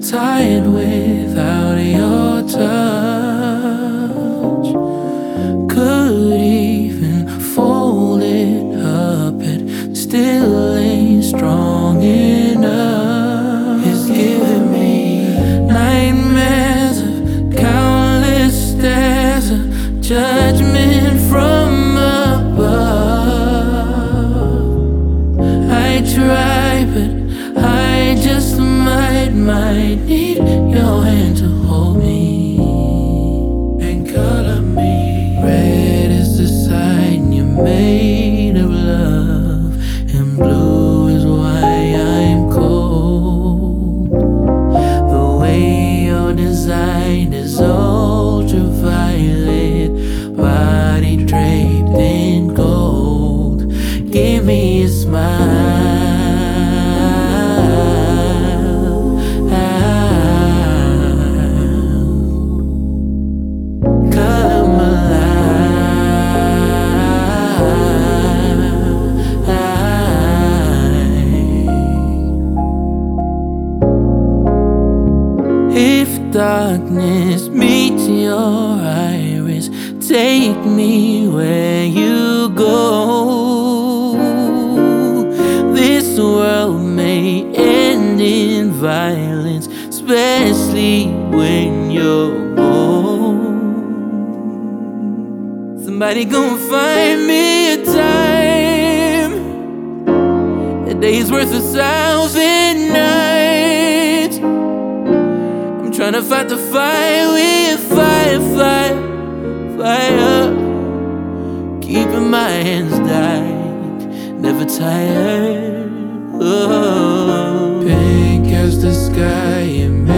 tired without your touch. Could even fold it up, it still ain't strong enough. It's giving me nightmares of countless stares of judgment from above. I try, but I just might need your hand to hold me and color me. Red is the sign you're made of love, and blue is why I'm cold. The way you're designed is ultraviolet, body draped in gold. Give me a smile. If darkness meets your iris, take me where you go. This world may end in violence, especially when you're gone. Somebody gon' find me a time, a day's worth of 1,000 nights. I'm tryna fight the fire with fire. Keeping my hands tight, never tired. Oh. Pink as the sky,